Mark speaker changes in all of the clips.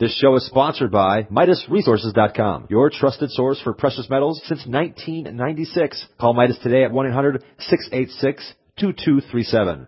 Speaker 1: This show is sponsored by MidasResources.com, your trusted source for precious metals since 1996. Call Midas today at 1-800-686-2237.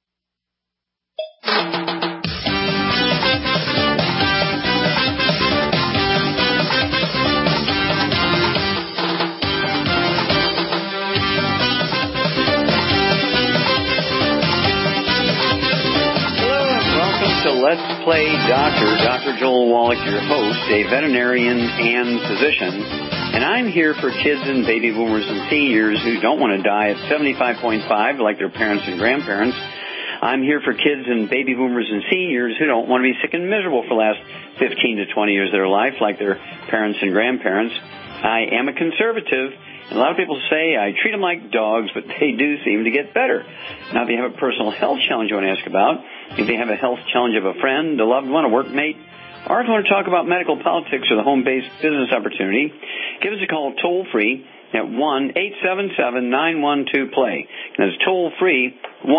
Speaker 2: Let's Play Doctor, Dr. Joel Wallach, your host, a veterinarian and physician. And I'm here for kids and baby boomers and seniors who don't want to die at 75.5 like their parents and grandparents. I'm here for kids and baby boomers and seniors who don't want to be sick and miserable for the last 15 to 20 years of their life like their parents and grandparents. I am a conservative. And a lot of people say I treat them like dogs, but they do seem to get better. Now, if you have a personal health challenge you want to ask about, if you have a health challenge of a friend, a loved one, a workmate, or if you want to talk about medical politics or the home-based business opportunity, give us a call toll-free at 1-877-912-PLAY. That's toll-free,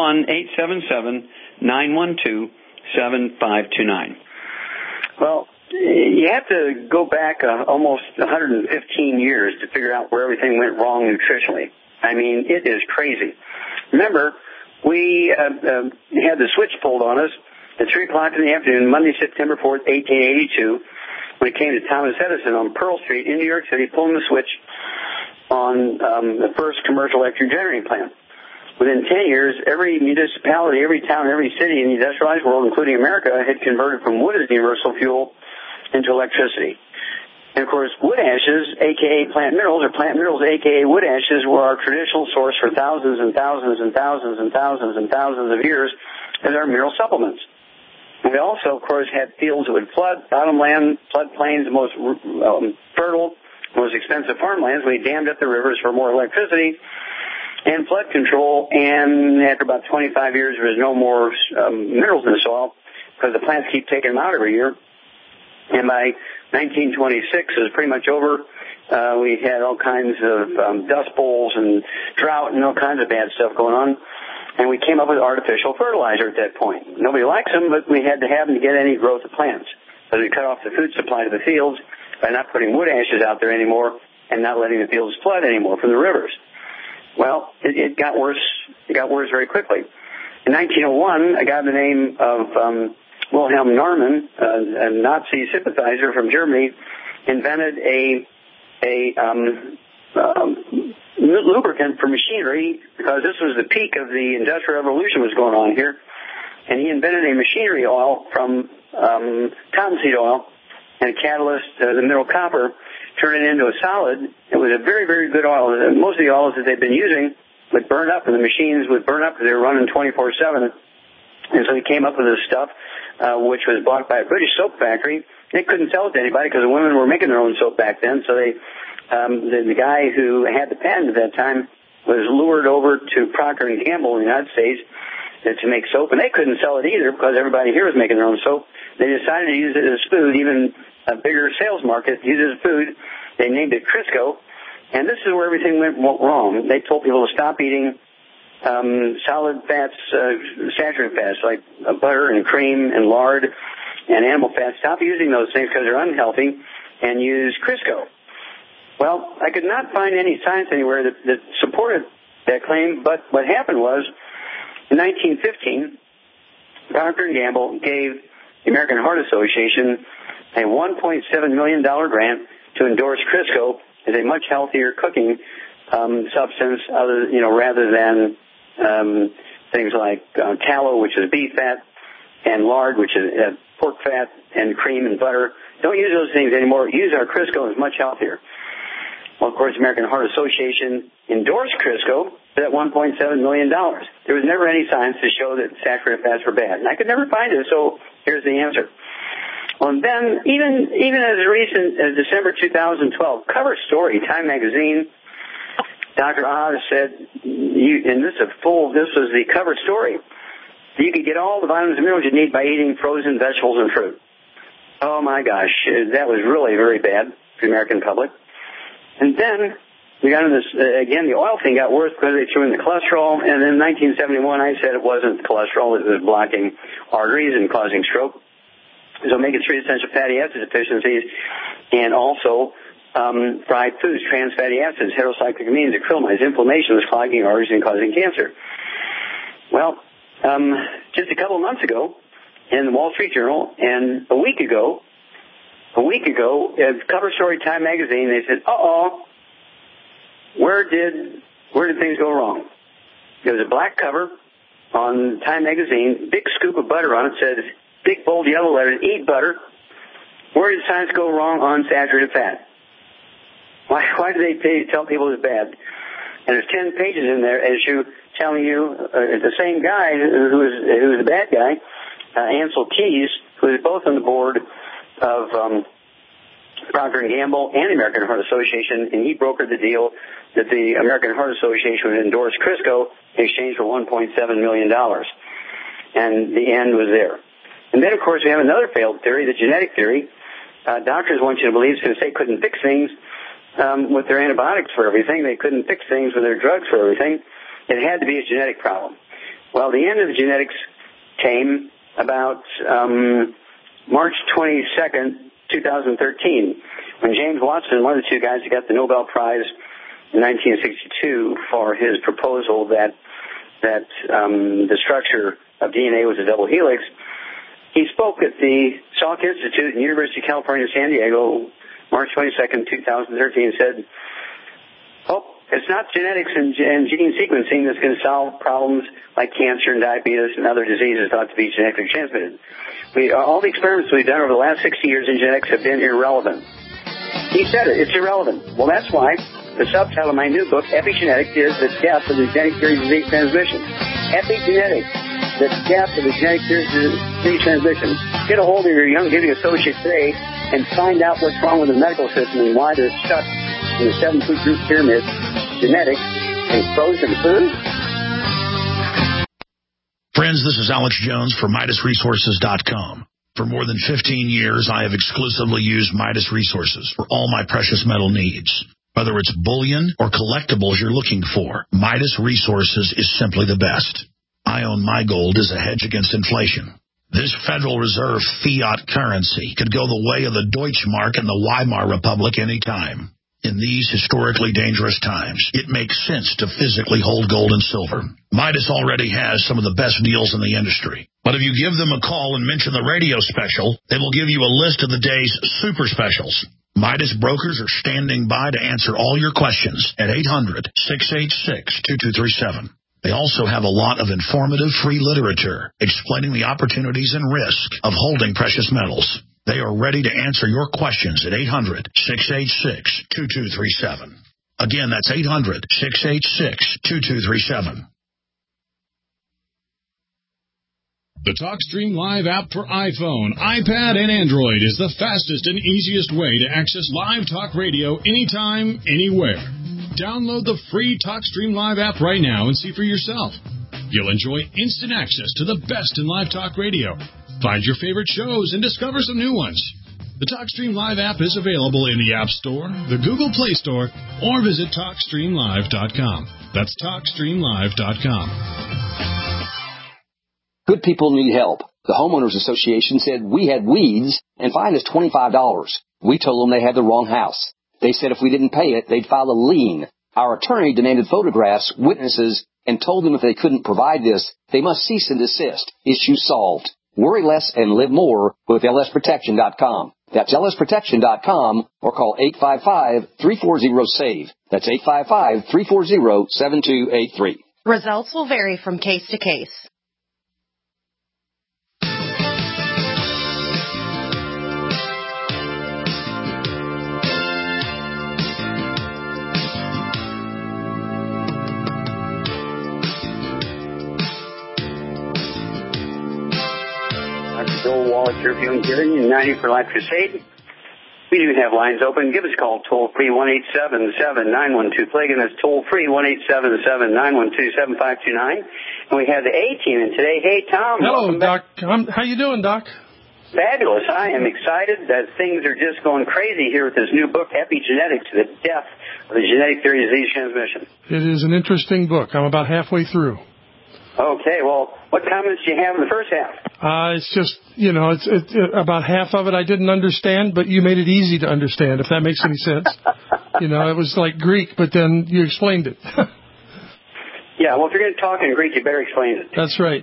Speaker 2: 1-877-912-7529. Well, you have to go back almost 115 years to figure out where everything went wrong nutritionally. I mean, it is crazy. Remember, we had the switch pulled on us at 3 o'clock in the afternoon, Monday, September 4th, 1882, when it came to Thomas Edison on Pearl Street in New York City, pulling the switch on the first commercial electric generating plant. Within 10 years, every municipality, every town, every city in the industrialized world, including America, had converted from wood as the universal fuel into electricity. And, of course, wood ashes, a.k.a. plant minerals, or plant minerals, a.k.a. wood ashes, were our traditional source for thousands and thousands and thousands and thousands and thousands of years as our mineral supplements. We also, of course, had fields that would flood, bottomland, floodplains, the most fertile, most expensive farmlands. We dammed up the rivers for more electricity and flood control, and after about 25 years, there was no more minerals in the soil because the plants keep taking them out every year. And by 1926, it was pretty much over. We had all kinds of dust bowls and drought and all kinds of bad stuff going on. And we came up with artificial fertilizer at that point. Nobody likes them, but we had to have them to get any growth of plants. So we cut off the food supply to the fields by not putting wood ashes out there anymore and not letting the fields flood anymore from the rivers. Well, it got worse. It got worse very quickly. In 1901, a guy by the name of Wilhelm Norman, a Nazi sympathizer from Germany, invented a lubricant for machinery because this was the peak of the Industrial Revolution was going on here. And he invented a machinery oil from cottonseed oil and a catalyst, the mineral copper, turned it into a solid. It was a very, very good oil. Most of the oils that they've been using would burn up, and the machines would burn up because they were running 24/7. And so he came up with this stuff, which was bought by a British soap factory. They couldn't sell it to anybody because the women were making their own soap back then. So they, the guy who had the patent at that time was lured over to Procter & Gamble in the United States to make soap, and they couldn't sell it either because everybody here was making their own soap. They decided to use it as food, even a bigger sales market, use it as food. They named it Crisco, and this is where everything went wrong. They told people to stop eating solid fats, saturated fats like butter and cream and lard and animal fats. Stop using those things because they're unhealthy and use Crisco. Well, I could not find any science anywhere that supported that claim, but what happened was in 1915, Procter & Gamble gave the American Heart Association a $1.7 million grant to endorse Crisco as a much healthier cooking substance, rather than things like tallow, which is beef fat, and lard, which is pork fat, and cream and butter. Don't use those things anymore. Use our Crisco. It's much healthier. Well, of course, the American Heart Association endorsed Crisco for that $1.7 million. There was never any science to show that saturated fats were bad. And I could never find it, so here's the answer. Well, and then, even as recent as December 2012, cover story, Time Magazine, Dr. Oz said, this was the cover story, you could get all the vitamins and minerals you need by eating frozen vegetables and fruit. Oh, my gosh, that was really very bad for the American public. And then we got into this, again, the oil thing got worse because they threw in the cholesterol. And in 1971, I said it wasn't cholesterol, it was blocking arteries and causing stroke. There's omega-3 essential fatty acid deficiencies, and also fried foods, trans fatty acids, heterocyclic amines, acrylamide. Inflammation is clogging arteries and causing cancer. Well, just a couple of months ago, in the Wall Street Journal, and a week ago, cover story Time magazine, they said, where did things go wrong? There was a black cover on Time magazine, big scoop of butter on it, said, big bold yellow letters, eat butter. Where did science go wrong on saturated fat? Why do they tell people it's bad? And there's 10 pages in there telling you the same guy who was the bad guy, Ansel Keys, who is both on the board of Procter & Gamble and the American Heart Association, and he brokered the deal that the American Heart Association would endorse Crisco in exchange for $1.7 million. And the end was there. And then, of course, we have another failed theory, the genetic theory. Doctors want you to believe because they couldn't fix things with their antibiotics for everything. They couldn't fix things with their drugs for everything. It had to be a genetic problem. Well, the end of the genetics came about March 22nd, 2013, when James Watson, one of the two guys who got the Nobel Prize in 1962 for his proposal that the structure of DNA was a double helix, he spoke at the Salk Institute in University of California, San Diego, March 22nd, 2013, and said, it's not genetics and gene sequencing that's going to solve problems like cancer and diabetes and other diseases thought to be genetically transmitted. All the experiments we've done over the last 60 years in genetics have been irrelevant. He said it. It's irrelevant. Well, that's why the subtitle of my new book, Epigenetics, is The Death of the Genetic Theory of Disease Transmission. Epigenetics, The Death of the Genetic Theory of Disease Transmission. Get a hold of your young giving associate today and find out what's wrong with the medical system and why they're stuck in the 7-foot group pyramid, genetics, and frozen food.
Speaker 3: Friends, this is Alex Jones for MidasResources.com. For more than 15 years, I have exclusively used Midas Resources for all my precious metal needs. Whether it's bullion or collectibles you're looking for, Midas Resources is simply the best. I own my gold as a hedge against inflation. This Federal Reserve fiat currency could go the way of the Deutschmark and the Weimar Republic any time. In these historically dangerous times, it makes sense to physically hold gold and silver. Midas already has some of the best deals in the industry. But if you give them a call and mention the radio special, they will give you a list of the day's super specials. Midas brokers are standing by to answer all your questions at 800-686-2237. They also have a lot of informative free literature explaining the opportunities and risk of holding precious metals. They are ready to answer your questions at 800-686-2237. Again, that's 800-686-2237.
Speaker 4: The TalkStream Live app for iPhone, iPad, and Android is the fastest and easiest way to access live talk radio anytime, anywhere. Download the free TalkStream Live app right now and see for yourself. You'll enjoy instant access to the best in live talk radio. Find your favorite shows and discover some new ones. The TalkStream Live app is available in the App Store, the Google Play Store, or visit TalkStreamLive.com. That's TalkStreamLive.com.
Speaker 5: Good people need help. The Homeowners Association said we had weeds and fined us $25. We told them they had the wrong house. They said if we didn't pay it, they'd file a lien. Our attorney demanded photographs, witnesses, and told them if they couldn't provide this, they must cease and desist. Issue solved. Worry less and live more with lsprotection.com. That's lsprotection.com or call 855-340-SAVE. That's 855-340-7283.
Speaker 6: Results will vary from case to case.
Speaker 2: Joel Wallace here, Fuel and Giving, 90 for Life Crusade. We do have lines open. Give us a call, toll-free, 1-877-912-PLAGUE, and that's toll-free, 1-877-912-7529. And we have the A-team in today. Hey, Tom.
Speaker 7: Hello, Doc. How you doing, Doc?
Speaker 2: Fabulous. I am excited that things are just going crazy here with this new book, Epigenetics, The Death of the Genetic Theory of Disease Transmission.
Speaker 7: It is an interesting book. I'm about halfway through.
Speaker 2: Okay, well, what comments do you have in the first half?
Speaker 7: It's just, it's about half of it I didn't understand, but you made it easy to understand, if that makes any sense. It was like Greek, but then you explained it.
Speaker 2: Yeah, well, if you're going to talk in Greek, you better explain it.
Speaker 7: That's right.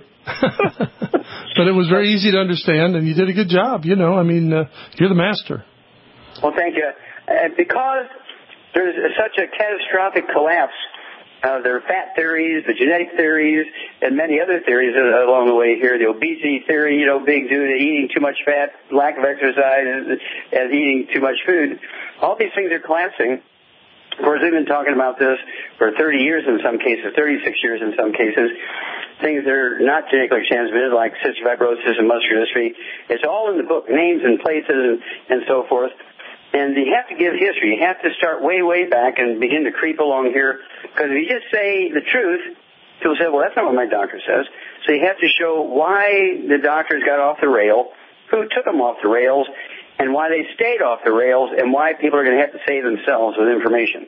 Speaker 7: But it was very easy to understand, and you did a good job, you're the master.
Speaker 2: Well, thank you. Because there's such a catastrophic collapse of their fat theories, the genetic theories, and many other theories along the way here. The obesity theory, being due to eating too much fat, lack of exercise, and eating too much food. All these things are collapsing. Of course, we've been talking about this for 30 years in some cases, 36 years in some cases. Things that are not genetically transmitted, like cystic fibrosis and muscular dystrophy. It's all in the book, names and places and so forth. And you have to give history. You have to start way, way back and begin to creep along here. Because if you just say the truth, people say, well, that's not what my doctor says. So you have to show why the doctors got off the rail, who took them off the rails, and why they stayed off the rails, and why people are going to have to save themselves with information.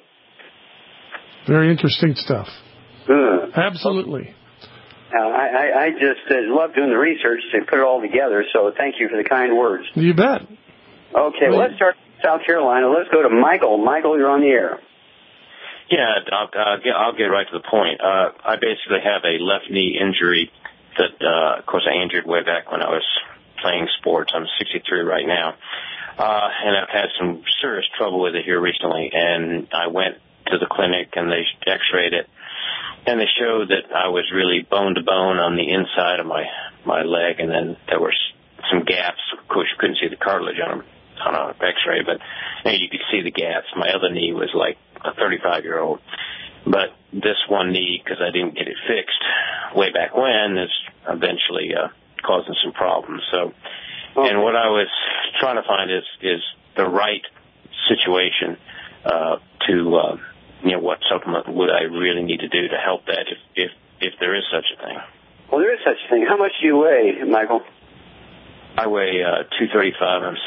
Speaker 7: Very interesting stuff. Absolutely.
Speaker 2: I just love doing the research to put it all together, so thank you for the kind words.
Speaker 7: You bet.
Speaker 2: Okay, well, let's start in South Carolina. Let's go to Michael. Michael, you're on the air.
Speaker 8: Yeah, Doc, I'll get right to the point. I basically have a left knee injury that, of course, I injured way back when I was playing sports. I'm 63 right now. And I've had some serious trouble with it here recently. And I went to the clinic and they x-rayed it. And they showed that I was really bone to bone on the inside of my leg. And then there were some gaps. Of course, you couldn't see the cartilage on an x-ray, but you could see the gaps. My other knee was like a 35-year-old. But this one knee, because I didn't get it fixed way back when, is eventually causing some problems. So, and what I was trying to find is the right situation to, what supplement would I really need to do to help that if there is such a thing.
Speaker 2: Well, there is such a thing. How much do you weigh, Michael?
Speaker 8: I weigh 235. I'm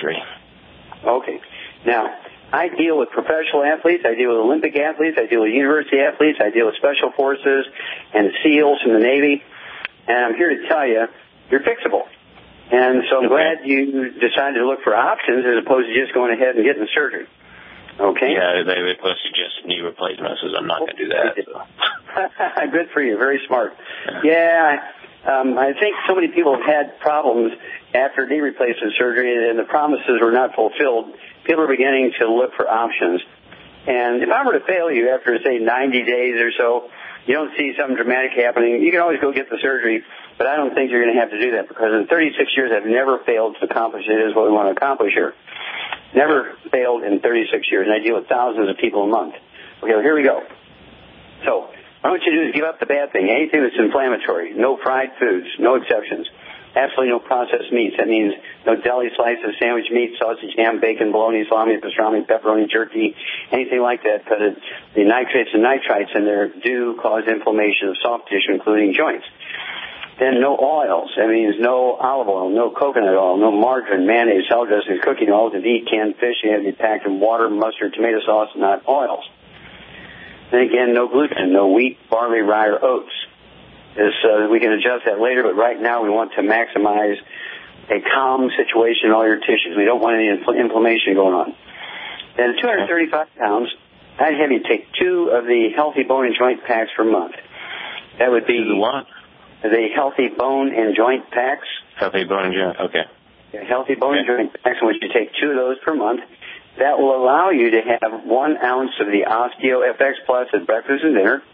Speaker 8: 6'3".
Speaker 2: Okay. Now, I deal with professional athletes. I deal with Olympic athletes. I deal with university athletes. I deal with special forces and SEALs from the Navy. And I'm here to tell you, you're fixable. And so I'm glad you decided to look for options as opposed to just going ahead and getting the surgery. Okay?
Speaker 8: Yeah, they were supposed to suggest knee replacement. I said, I'm not going to do that. So.
Speaker 2: Good for you. Very smart. Yeah. I think so many people have had problems after knee replacement surgery, and the promises were not fulfilled. People are beginning to look for options. And if I were to fail you after, say, 90 days or so, you don't see something dramatic happening, you can always go get the surgery, but I don't think you're going to have to do that because in 36 years I've never failed to accomplish it is what we want to accomplish here. Never failed in 36 years, and I deal with thousands of people a month. Okay, well, here we go. So what I want you to do is give up the bad thing, anything that's inflammatory, no fried foods, no exceptions. Absolutely no processed meats. That means no deli slices, sandwich meat, sausage, ham, bacon, bologna, salami, pastrami, pepperoni, jerky, anything like that, because the nitrates and nitrites in there do cause inflammation of soft tissue, including joints. Then no oils. That means no olive oil, no coconut oil, no margarine, mayonnaise, salad dressings, cooking oils, and eat canned fish. You have to be packed in water, mustard, tomato sauce, not oils. Then again, no gluten, no wheat, barley, rye, or oats. We can adjust that later, but right now we want to maximize a calm situation in all your tissues. We don't want any inflammation going on. Then 235 pounds, I'd have you take 2 of the Healthy Bone and Joint Packs per month. That would be
Speaker 8: the what?
Speaker 2: The Healthy Bone and Joint Packs.
Speaker 8: Healthy Bone and Joint, okay.
Speaker 2: Yeah, Healthy Bone and Joint Packs, in which you take 2 of those per month. That will allow you to have 1 ounce of the Osteo FX Plus at breakfast and dinner,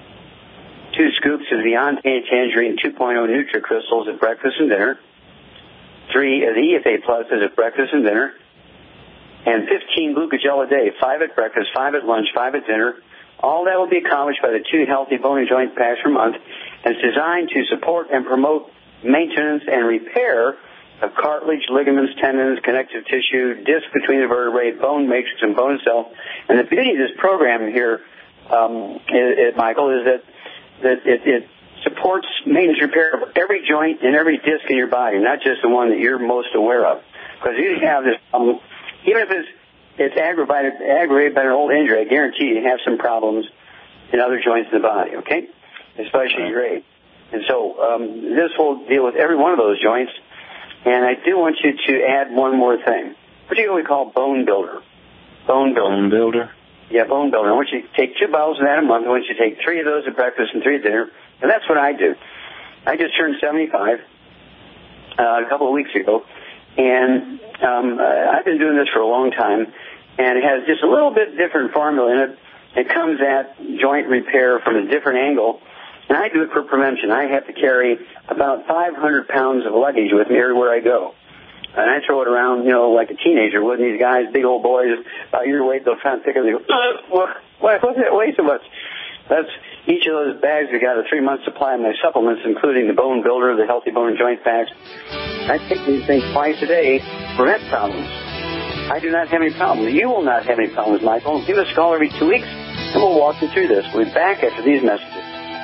Speaker 2: 2 scoops of the Anti-Tangerine 2.0 NutriCrystals at breakfast and dinner, 3 of the EFA Pluses at breakfast and dinner, and 15 Glucogel a day, 5 at breakfast, 5 at lunch, 5 at dinner. All that will be accomplished by the 2 Healthy Bone and Joint Packs per month, and it's designed to support and promote maintenance and repair of cartilage, ligaments, tendons, connective tissue, disc between the vertebrae, bone matrix, and bone cell. And the beauty of this program here, Michael, is that it supports maintenance repair of every joint and every disc in your body, not just the one that you're most aware of. Because you have this problem, even if it's aggravated by an old injury, I guarantee you have some problems in other joints in the body, okay? Especially your age. And so this will deal with every one of those joints. And I do want you to add one more thing, particularly called Bone Builder. Bone Builder.
Speaker 8: Bone Builder?
Speaker 2: Yeah, Bone Builder. I want you to take 2 bottles of that a month. I want you to take 3 of those at breakfast and 3 at dinner. And that's what I do. I just turned 75 a couple of weeks ago. And I've been doing this for a long time. And it has just a little bit different formula in it. It comes at joint repair from a different angle. And I do it for prevention. I have to carry about 500 pounds of luggage with me everywhere I go. And I throw it around, like a teenager would. These guys, big old boys, about your weight, they'll try and pick it and they go, why does it weigh so much? That's each of those bags. We got a 3-month supply of my supplements, including the Bone Builder, the Healthy Bone and Joint Packs. I take these things twice a day to prevent problems. I do not have any problems. You will not have any problems, Michael. Give us a call every 2 weeks, and we'll walk you through this. We'll be back after these messages.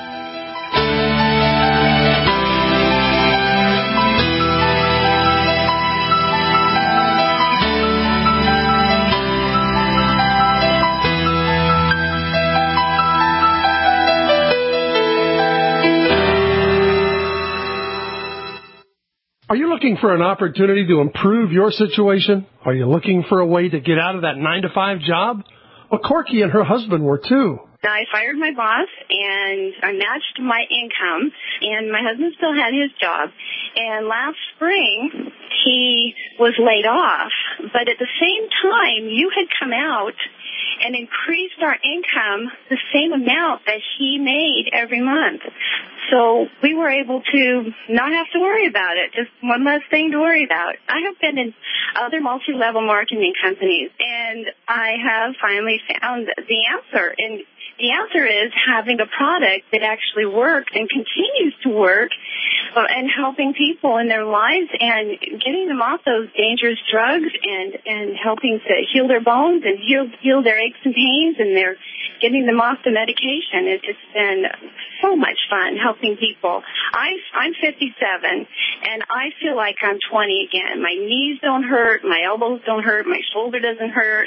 Speaker 7: Are you looking for an opportunity to improve your situation? Are you looking for a way to get out of that 9-to-5 job? Well, Corky and her husband were too.
Speaker 9: I fired my boss, and I matched my income, and my husband still had his job. And last spring, he was laid off. But at the same time, you had come out and increased our income the same amount that he made every month. So we were able to not have to worry about it, just one less thing to worry about. I have been in other multi-level marketing companies, and I have finally found the answer. And the answer is having a product that actually works and continues to work and helping people in their lives and getting them off those dangerous drugs and helping to heal their bones and heal their aches and pains, and they're getting them off the medication. It's been so much fun helping people. I'm 57, and I feel like I'm 20 again. My knees don't hurt, my elbows don't hurt, my shoulder doesn't hurt.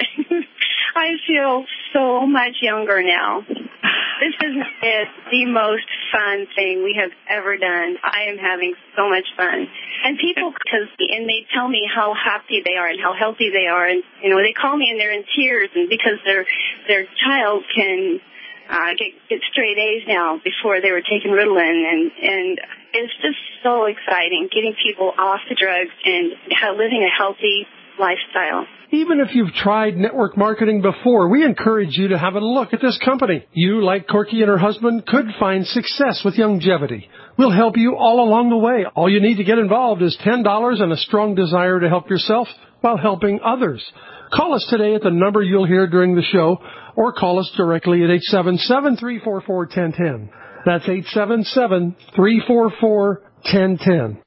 Speaker 9: I feel so much younger now. This is the most fun thing we have ever done. I am having so much fun. And people, because the inmates tell me how happy they are and how healthy they are. And, they call me and they're in tears, and because their child can get straight A's now. Before they were taking Ritalin, and it's just so exciting getting people off the drugs and living a healthy lifestyle.
Speaker 7: Even if you've tried network marketing before, we encourage you to have a look at this company. You, like Corky and her husband, could find success with longevity. We'll help you all along the way. All you need to get involved is $10 and a strong desire to help yourself while helping others. Call us today at the number you'll hear during the show, or call us directly at 877-344-1010. That's 877-344-1010.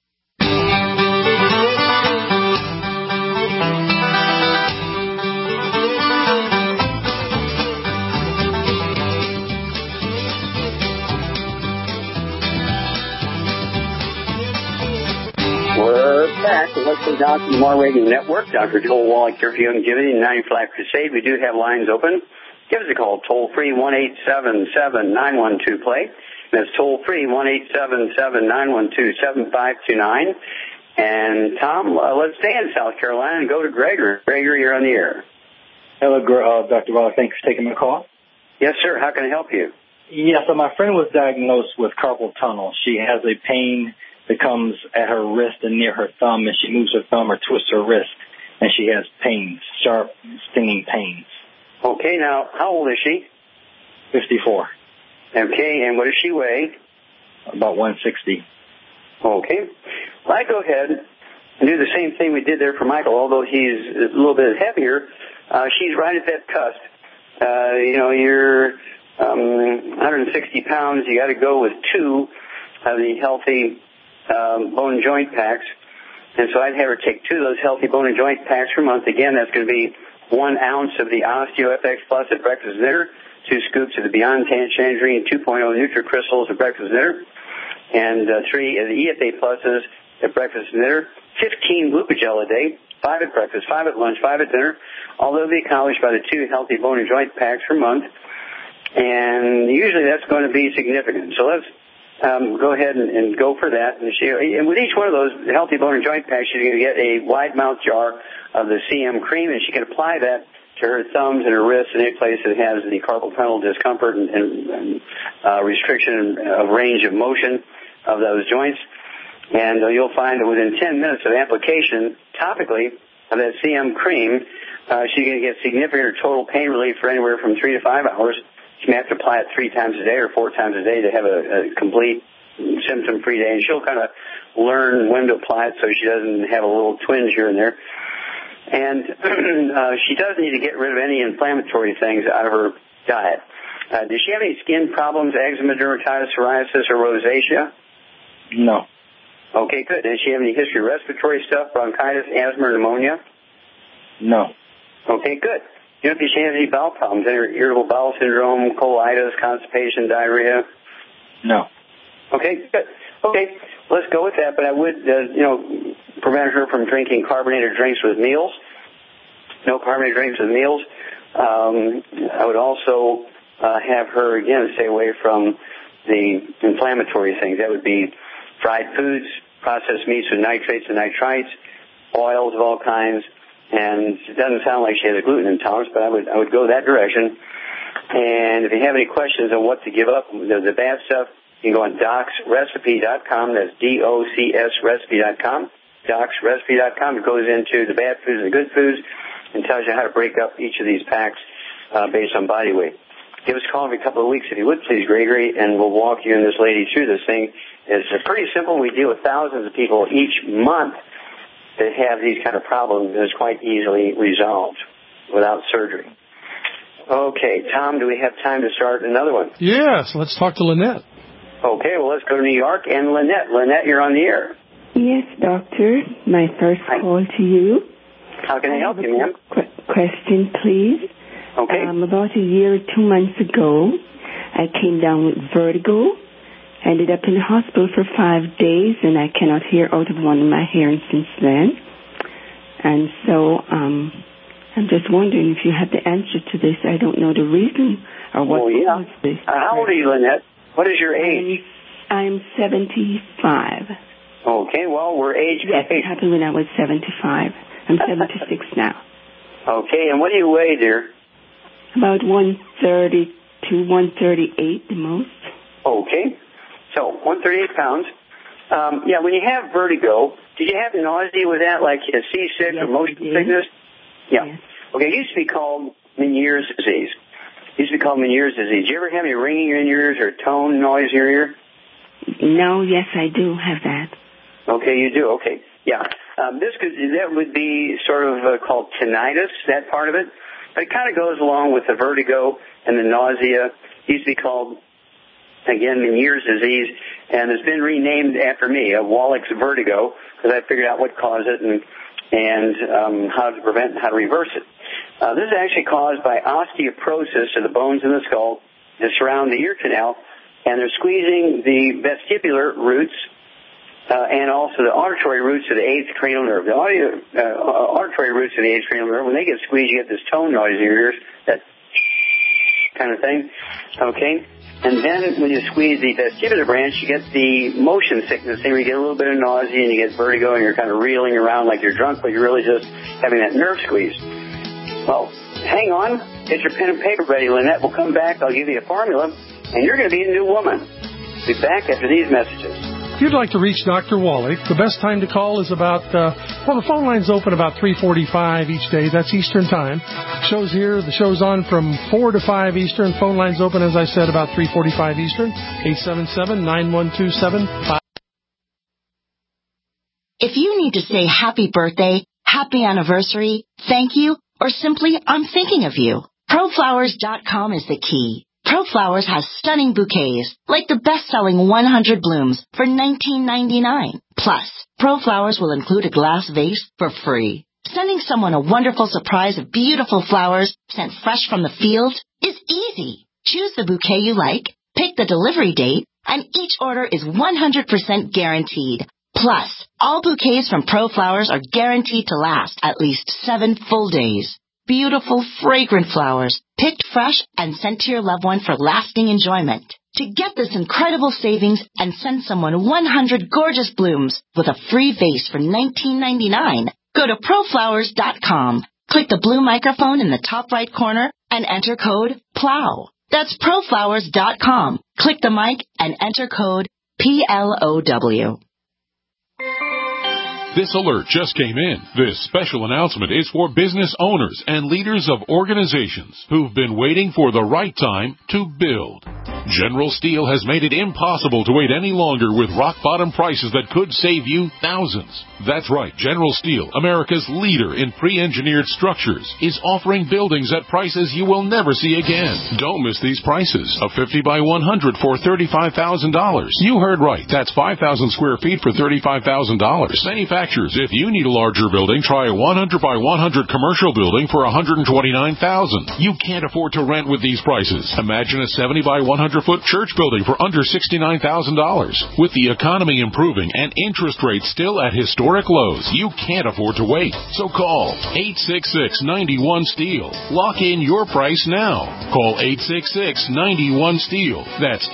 Speaker 2: We're back. Let's go down to the More Radio Network. Dr. Joel Wallach here for Longevity and 95 Crusade. We do have lines open. Give us a call, toll-free, 1-877-912-PLAY. That's toll-free, 1-877-912-7529. And, Tom, let's stay in South Carolina and go to Gregory. Gregory, you're on the air.
Speaker 10: Hello, Dr. Wallach. Thanks for taking my call.
Speaker 2: Yes, sir. How can I help you?
Speaker 10: Yeah, so my friend was diagnosed with carpal tunnel. She has a pain that comes at her wrist and near her thumb, and she moves her thumb or twists her wrist, and she has pains, sharp, stinging pains.
Speaker 2: Okay, now, how old is she?
Speaker 10: 54.
Speaker 2: Okay, and what does she weigh?
Speaker 10: About 160.
Speaker 2: Okay. Well, I go ahead and do the same thing we did there for Michael, although he's a little bit heavier. She's right at that cusp. You're 160 pounds. You got to go with 2 of the healthy bone and joint packs. And so I'd have her take 2 of those healthy bone and joint packs per month. Again, that's going to be 1 ounce of the OsteoFX Plus at breakfast and dinner, 2 scoops of the Beyond Tangerine 2.0 NutriCrystals at breakfast and dinner, and 3 of the EFA Pluses at breakfast and dinner, 15 Glucogel a day, 5 at breakfast, 5 at lunch, 5 at dinner. All they'll be accomplished by the 2 healthy bone and joint packs per month. And usually that's going to be significant. So let's go ahead and go for that. And with each one of those Healthy Bone and Joint Packs, she's going to get a wide mouth jar of the CM cream, and she can apply that to her thumbs and her wrists and any place that has the carpal tunnel discomfort and restriction of range of motion of those joints. And you'll find that within 10 minutes of application topically of that CM cream, she's going to get significant total pain relief for anywhere from 3 to 5 hours. She may have to apply it 3 times a day or 4 times a day to have a complete symptom-free day. And she'll kind of learn when to apply it so she doesn't have a little twinge here and there. And she does need to get rid of any inflammatory things out of her diet. Does she have any skin problems, eczema, dermatitis, psoriasis, or rosacea?
Speaker 10: No.
Speaker 2: Okay, good. Does she have any history of respiratory stuff, bronchitis, asthma, or pneumonia?
Speaker 10: No.
Speaker 2: Okay, good. You know, if she has any bowel problems, any irritable bowel syndrome, colitis, constipation, diarrhea?
Speaker 10: No.
Speaker 2: Okay, good. Okay, let's go with that, but I would, prevent her from drinking carbonated drinks with meals. No carbonated drinks with meals. I would also have her, again, stay away from the inflammatory things. That would be fried foods, processed meats with nitrates and nitrites, oils of all kinds, and it doesn't sound like she has a gluten intolerance, but I would go that direction. And if you have any questions on what to give up, the bad stuff, you can go on docsrecipe.com. That's DOCS recipe.com. docsrecipe.com. It goes into the bad foods and the good foods and tells you how to break up each of these packs based on body weight. Give us a call every couple of weeks if you would, please, Gregory, and we'll walk you and this lady through this thing. It's pretty simple. We deal with thousands of people each month that have these kind of problems, and it's quite easily resolved without surgery. Okay, Tom, do we have time to start another one?
Speaker 7: Yes, let's talk to Lynette.
Speaker 2: Okay, well, let's go to New York and Lynette. Lynette, you're on the air.
Speaker 11: Yes, doctor. My first call to you.
Speaker 2: How can I help you, ma'am?
Speaker 11: Question, please.
Speaker 2: Okay.
Speaker 11: About a year or 2 months ago, I came down with vertigo. Ended up in the hospital for 5 days, and I cannot hear out of one of my hearing since then. And so I'm just wondering if you have the answer to this. I don't know the reason or what caused this.
Speaker 2: How old are you, Lynette? What is your age?
Speaker 11: I'm 75.
Speaker 2: Okay, well, we're age...
Speaker 11: Yes, it happened when I was 75. I'm 76 now.
Speaker 2: Okay, and what do you weigh, dear?
Speaker 11: About 130 to 138 the most.
Speaker 2: Okay, so 138 pounds. When you have vertigo, did you have nausea with that, like a seasick or motion sickness? Yeah.
Speaker 11: Yes.
Speaker 2: Okay, it used to be called Meniere's disease. Did you ever have any ringing in your ears or tone noise in your ear?
Speaker 11: No, yes, I do have that.
Speaker 2: Okay, you do. Okay, yeah. That would be sort of called tinnitus, that part of it. But it kind of goes along with the vertigo and the nausea. It used to be called, again, Meniere's disease, and it's been renamed after me, Wallach's vertigo, because I figured out what caused it and how to prevent and how to reverse it. This is actually caused by osteoporosis of the bones in the skull that surround the ear canal, and they're squeezing the vestibular roots and also the auditory roots of the eighth cranial nerve. The auditory roots of the eighth cranial nerve, when they get squeezed, you get this tone noise in your ears, that kind of thing. Okay? And then when you squeeze the vestibular branch, you get the motion sickness thing where you get a little bit of nausea and you get vertigo and you're kind of reeling around like you're drunk, but you're really just having that nerve squeeze. Well, hang on. Get your pen and paper ready, Lynette. We'll come back. I'll give you a formula, and you're going to be a new woman. Be back after these messages.
Speaker 7: If you'd like to reach Dr. Wallach, the best time to call is about, the phone line's open about 3:45 each day. That's Eastern Time. The show's on from 4 to 5 Eastern. Phone line's open, as I said, about 3:45 Eastern. 877-9127.
Speaker 12: If you need to say happy birthday, happy anniversary, thank you, or simply I'm thinking of you, ProFlowers.com is the key. ProFlowers has stunning bouquets, like the best-selling 100 blooms for $19.99. Plus, ProFlowers will include a glass vase for free. Sending someone a wonderful surprise of beautiful flowers sent fresh from the field is easy. Choose the bouquet you like, pick the delivery date, and each order is 100% guaranteed. Plus, all bouquets from ProFlowers are guaranteed to last at least 7 full days. Beautiful, fragrant flowers, picked fresh and sent to your loved one for lasting enjoyment. To get this incredible savings and send someone 100 gorgeous blooms with a free vase for $19.99, go to proflowers.com. Click the blue microphone in the top right corner and enter code PLOW. That's proflowers.com. Click the mic and enter code PLOW.
Speaker 13: This alert just came in. This special announcement is for business owners and leaders of organizations who've been waiting for the right time to build. General Steel has made it impossible to wait any longer with rock-bottom prices that could save you thousands. That's right, General Steel, America's leader in pre-engineered structures, is offering buildings at prices you will never see again. Don't miss these prices. A 50 by 100 for $35,000. You heard right. That's 5,000 square feet for $35,000. Manufacturers, if you need a larger building, try a 100 by 100 commercial building for $129,000. You can't afford to rent with these prices. Imagine a 70 by 100-foot church building for under $69,000. With the economy improving and interest rates still at historic lows, you can't afford to wait. So call 866-91-STEEL. Lock in your price now. Call 866-91-STEEL. That's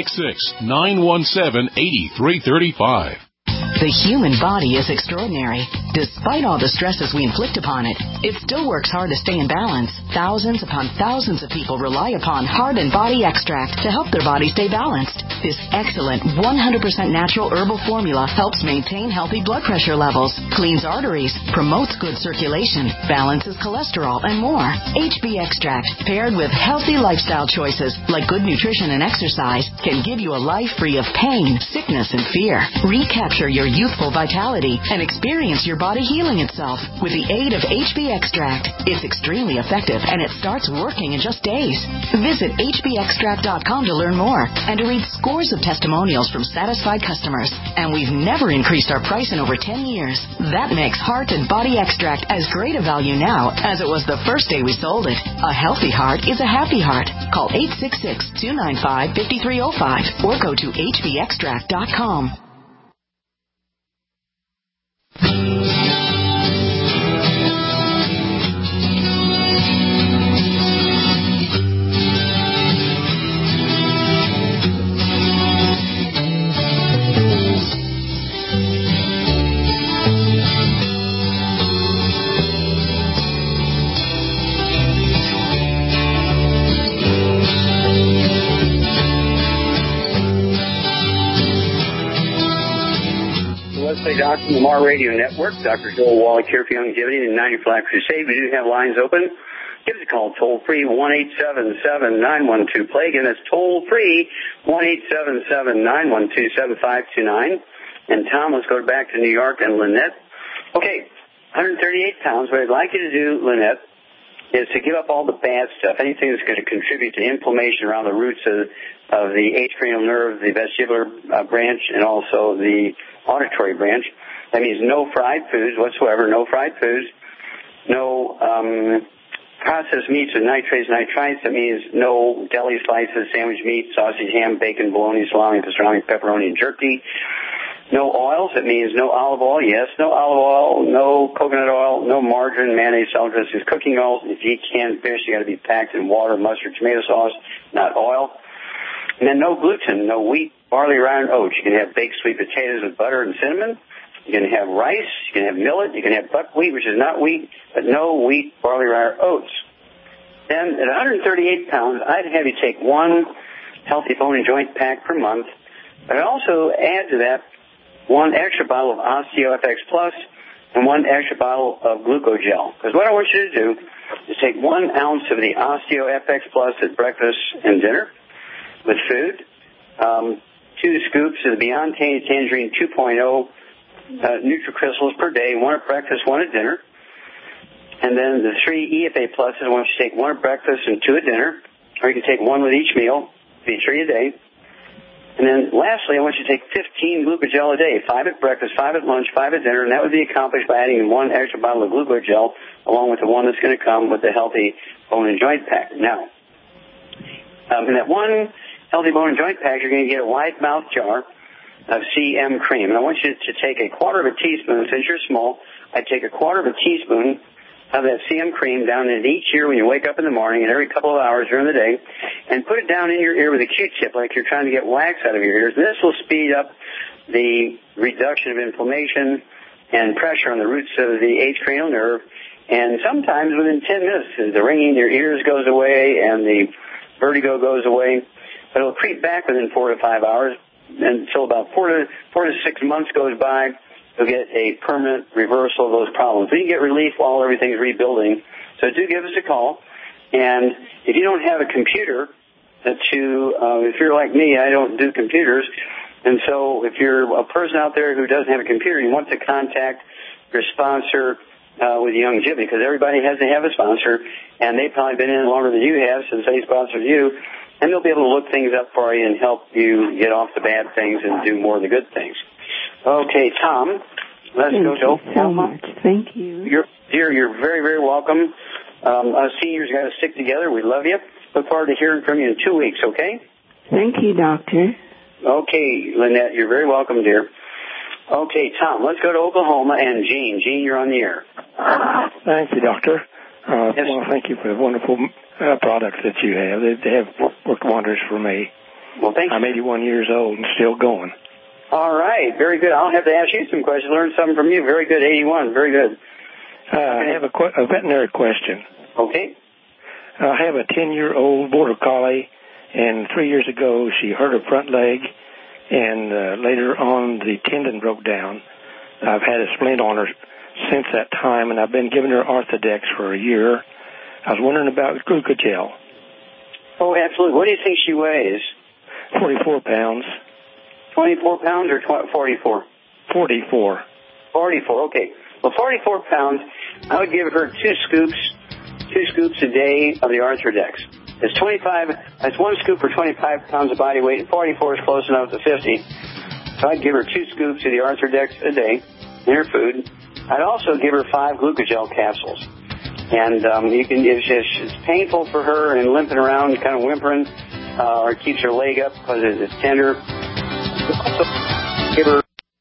Speaker 13: 866-917-8335.
Speaker 14: The human body is extraordinary. Despite all the stresses we inflict upon it, it still works hard to stay in balance. Thousands upon thousands of people rely upon Heart and Body Extract to help their body stay balanced. This excellent 100% natural herbal formula helps maintain healthy blood pressure levels, cleans arteries, promotes good circulation, balances cholesterol, and more. HB Extract, paired with healthy lifestyle choices like good nutrition and exercise, can give you a life free of pain, sickness, and fear. Recapture your youthful vitality and experience your body healing itself with the aid of HB Extract. It's extremely effective and it starts working in just days. Visit hbextract.com to learn more and to read scores of testimonials from satisfied customers. And we've never increased our price in over 10 years. That makes Heart and Body Extract as great a value now as it was the first day we sold it. A healthy heart is a happy heart. Call 866-295-5305 or go to hbextract.com.
Speaker 2: Dr. Lamar Radio Network. Dr. Joel Wallach here for Longevity and 90 Flat Crusade. We do have lines open. Give us a call toll-free, 1-877-912-PLAY. Again, that's toll-free, 1-877-912-7529. And Tom, let's go back to New York and Lynette. Okay, 138 pounds. What I'd like you to do, Lynette, is to give up all the bad stuff, anything that's going to contribute to inflammation around the roots of the cranial nerve, the vestibular branch, and also the auditory branch. That means no fried foods whatsoever, no fried foods, no processed meats with nitrates, nitrites. That means no deli slices, sandwich meat, sausage, ham, bacon, bologna, salami, pastrami, pepperoni, and jerky. No oils. It means no olive oil. Yes, no olive oil, no coconut oil, no margarine, mayonnaise, salad dressings, cooking oils. If you eat canned fish, you got to be packed in water, mustard, tomato sauce, not oil. And then no gluten, no wheat, barley, rye, and oats. You can have baked sweet potatoes with butter and cinnamon. You can have rice. You can have millet. You can have buckwheat, which is not wheat, but no wheat, barley, rye, or oats. Then at 138 pounds, I'd have you take one healthy bone and joint pack per month. But I'd also add to that one extra bottle of OsteoFX Plus and one extra bottle of Glucogel. Because what I want you to do is take 1 ounce of the OsteoFX Plus at breakfast and dinner with food, 2 scoops of the Beyond Tangerine 2.0 NutriCrystals per day, 1 at breakfast, 1 at dinner. And then the 3 EFA Pluses, I want you to take 1 at breakfast and 2 at dinner, or you can take 1 with each meal, be 3 a day. And then lastly, I want you to take 15 Glucogel a day, 5 at breakfast, 5 at lunch, 5 at dinner, and that would be accomplished by adding 1 extra bottle of Glucogel along with the one that's going to come with the healthy bone and joint pack. Now, in that one healthy bone and joint pack, you're going to get a wide mouth jar of CM cream. And I want you to take a quarter of a teaspoon, since you're small, I'd take a quarter of a teaspoon of that CM cream down in each ear when you wake up in the morning and every couple of hours during the day, and put it down in your ear with a Q-tip like you're trying to get wax out of your ears. This will speed up the reduction of inflammation and pressure on the roots of the eighth cranial nerve. And sometimes within 10 minutes, the ringing in your ears goes away and the vertigo goes away. But it'll creep back within 4 to 5 hours until about 4 to 6 months goes by. You'll get a permanent reversal of those problems. Then you get relief while everything's rebuilding. So do give us a call. And if you don't have a computer, if you're like me, I don't do computers. And so if you're a person out there who doesn't have a computer, you want to contact your sponsor with Youngevity, because everybody has to have a sponsor, and they've probably been in longer than you have since they sponsored you, and they'll be able to look things up for you and help you get off the bad things and do more of the good things. Okay, Tom, let's go to Oklahoma.
Speaker 11: Thank you so much. Thank you.
Speaker 2: You're very, very welcome. Us seniors got to stick together. We love you. Look forward to hearing from you in 2 weeks, okay?
Speaker 11: Thank you, Doctor.
Speaker 2: Okay, Lynette, you're very welcome, dear. Okay, Tom, let's go to Oklahoma and Gene. Gene, you're on the air.
Speaker 15: Thank you, Doctor.
Speaker 2: Yes.
Speaker 15: Well, thank you for the wonderful products that you have. They have worked wonders for me.
Speaker 2: Well, thank you.
Speaker 15: I'm 81 years old and still going.
Speaker 2: All right, very good. I'll have to ask you some questions, learn something from you. Very good, 81, very good.
Speaker 15: I have a veterinary question.
Speaker 2: Okay.
Speaker 15: I have a 10-year-old border collie, and 3 years ago she hurt her front leg, and later on the tendon broke down. I've had a splint on her since that time, and I've been giving her Orthodex for a year. I was wondering about Glucogel.
Speaker 2: Oh, absolutely. What do you think she weighs?
Speaker 15: 44 pounds.
Speaker 2: 24 pounds or 44?
Speaker 15: 44.
Speaker 2: 44, okay. Well, 44 pounds, I would give her two scoops a day of the Arthrodex. That's one scoop for 25 pounds of body weight, and 44 is close enough to 50. So I'd give her 2 scoops of the Arthrodex a day in her food. I'd also give her 5 Glucogel capsules. And if it's painful for her and limping around, kind of whimpering, or it keeps her leg up because it's tender, also give her.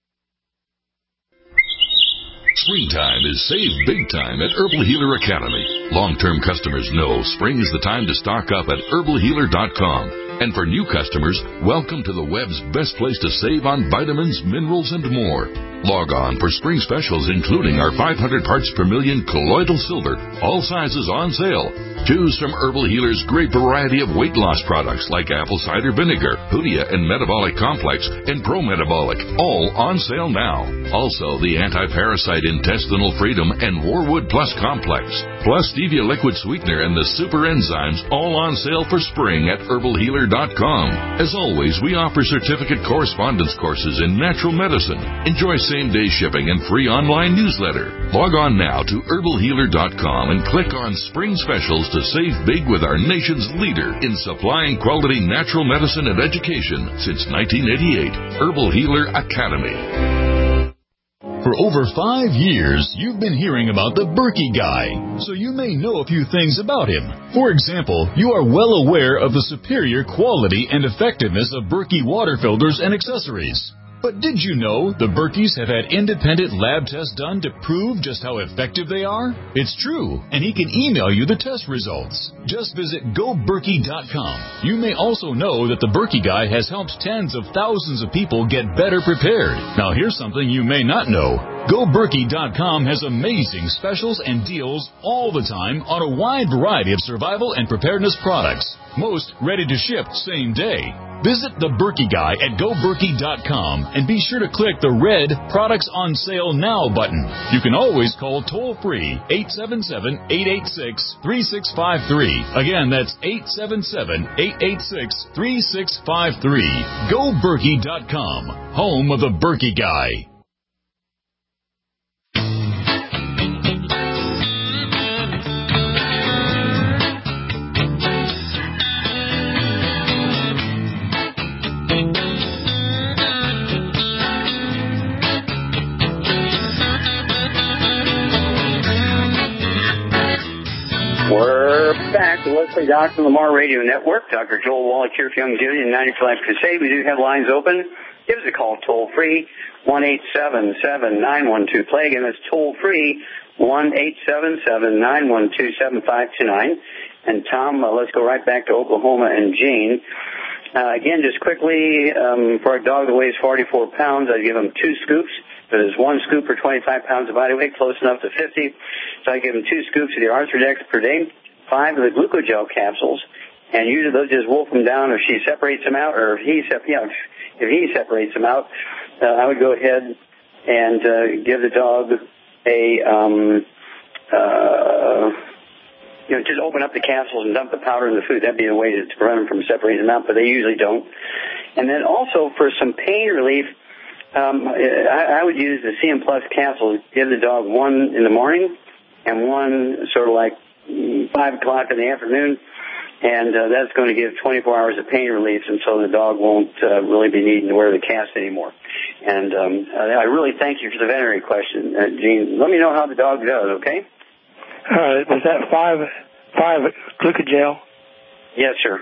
Speaker 16: Springtime is save big time at Herbal Healer Academy. Long-term customers know spring is the time to stock up at herbalhealer.com. And for new customers, welcome to the web's best place to save on vitamins, minerals, and more. Log on for spring specials, including our 500 parts per million colloidal silver, all sizes on sale. Choose from Herbal Healer's great variety of weight loss products like apple cider vinegar, Hoodia and Metabolic Complex, and Pro Metabolic, all on sale now. Also, the anti-parasite intestinal freedom and Warwood Plus Complex, plus Stevia liquid sweetener and the super enzymes, all on sale for spring at herbalhealer.com. As always, we offer certificate correspondence courses in natural medicine. Enjoy same-day shipping and free online newsletter. Log on now to herbalhealer.com and click on Spring Specials to save big with our nation's leader in supplying quality natural medicine and education since 1988, Herbal Healer Academy.
Speaker 17: For over 5 years, you've been hearing about the Berkey Guy, so you may know a few things about him. For example, you are well aware of the superior quality and effectiveness of Berkey water filters and accessories. But did you know the Berkeys have had independent lab tests done to prove just how effective they are? It's true, and he can email you the test results. Just visit GoBerkey.com. You may also know that the Berkey Guy has helped tens of thousands of people get better prepared. Now here's something you may not know. GoBerkey.com has amazing specials and deals all the time on a wide variety of survival and preparedness products. Most ready to ship same day. Visit the Berkey Guy at GoBerkey.com and be sure to click the red Products on Sale Now button. You can always call toll-free 877-886-3653. Again, that's 877-886-3653. GoBerkey.com, home of the Berkey Guy.
Speaker 2: We're back to Let's Play Dr. Lamar Radio Network. Dr. Joel Wallach here for Youngevity and 90 for Life Crusade. We do have lines open. Give us a call toll-free, 1-877-912-PLAY. Again, that's toll-free, 1-877-912-7529. And Tom, let's go right back to Oklahoma and Jean. Again, just quickly, for a dog that weighs 44 pounds, I'd give him 2 scoops. There's 1 scoop for 25 pounds of body weight, close enough to 50. So I give him 2 scoops of the Arthrodex per day, 5 of the glucogel capsules, and usually they'll just wolf them down if she separates them out, or if he separates them out. I would go ahead and give the dog a just open up the capsules and dump the powder in the food. That'd be a way to prevent them from separating them out, but they usually don't. And then also for some pain relief, I would use the CM Plus capsules. Give the dog 1 in the morning and 1 sort of like 5 o'clock in the afternoon, and that's going to give 24 hours of pain relief, and so the dog won't really be needing to wear the cast anymore. And I really thank you for the veterinary question, Gene. Let me know how the dog does, okay?
Speaker 15: Was that 5 glucogel?
Speaker 2: Yes, sir.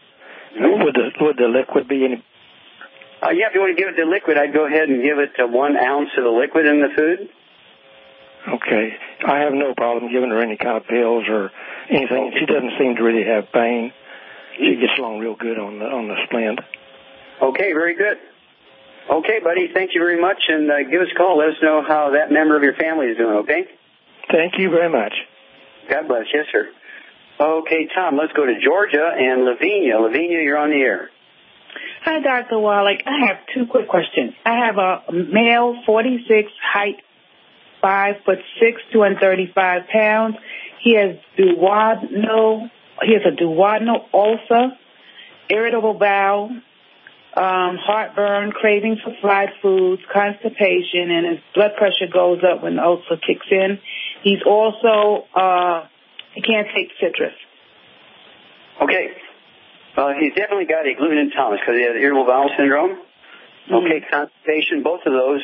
Speaker 15: Would the liquid be any?
Speaker 2: Yeah, if you want to give it the liquid, I'd go ahead and give it 1 ounce of the liquid in the food.
Speaker 15: Okay. I have no problem giving her any kind of pills or anything. She doesn't seem to really have pain. She gets along real good on the splint.
Speaker 2: Okay, very good. Okay, buddy, thank you very much, and give us a call. Let us know how that member of your family is doing, okay?
Speaker 15: Thank you very much.
Speaker 2: God bless. Yes, sir. Okay, Tom, let's go to Georgia and Lavinia. Lavinia, you're on the air.
Speaker 18: Hi, Dr. Wallach. I have 2 quick questions. I have a male, 46, height 5'6", 235 pounds. He has duodenal ulcer, irritable bowel, heartburn, craving for fried foods, constipation, and his blood pressure goes up when the ulcer kicks in. He's also, he can't take citrus.
Speaker 2: Okay. He's definitely got a gluten intolerance because he has irritable bowel syndrome. Okay, constipation, both of those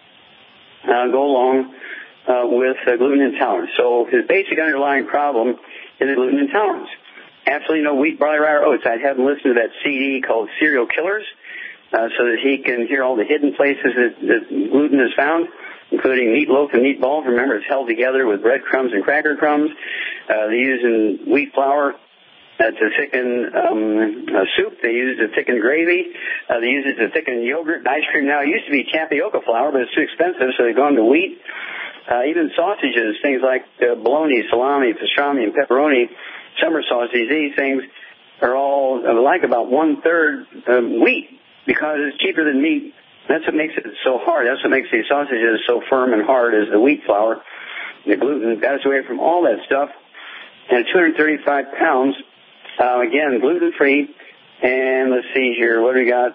Speaker 2: go along with gluten intolerance. So his basic underlying problem is a gluten intolerance. Absolutely no wheat, barley, rye, or oats. I'd have him listen to that CD called Cereal Killers so that he can hear all the hidden places that gluten is found, including meatloaf and meatballs. Remember, it's held together with breadcrumbs and cracker crumbs. They're using wheat flour to thicken soup. They use it to thicken gravy. They use it to thicken yogurt and ice cream. Now, it used to be tapioca flour, but it's too expensive, so they've gone to wheat. Even sausages, things like bologna, salami, pastrami, and pepperoni, summer sausages, these things are all like about 1/3 wheat because it's cheaper than meat. That's what makes it so hard. That's what makes these sausages so firm and hard is the wheat flour. The gluten got us away from all that stuff. And at 235 pounds, again, gluten-free. And let's see here. What do we got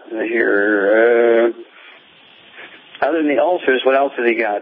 Speaker 2: here? Other than the ulcers, what else has he got?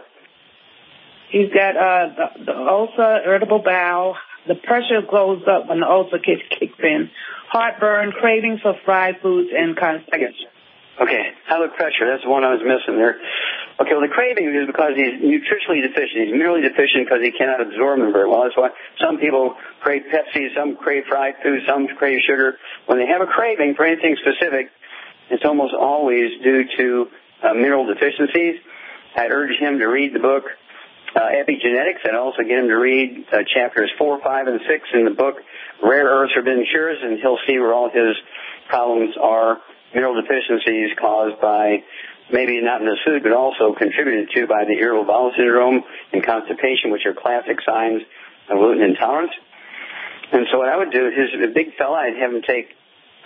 Speaker 18: He's got the ulcer, irritable bowel. The pressure goes up when the ulcer kicks in. Heartburn, craving for fried foods, and constipation.
Speaker 2: Okay, high blood pressure. That's the one I was missing there. Okay, well, the craving is because he's nutritionally deficient. He's minerally deficient because he cannot absorb them very well. That's why some people crave Pepsi, some crave fried food, some crave sugar. When they have a craving for anything specific, it's almost always due to mineral deficiencies. I'd urge him to read the book Epigenetics. I'd also get him to read chapters 4, 5, and 6 in the book Rare Earths Forbidden Cures, and he'll see where all his problems are mineral deficiencies caused by maybe not in his food, but also contributed to by the irritable bowel syndrome and constipation, which are classic signs of gluten intolerance. And so what I would do is, he's a big fella, I'd have him take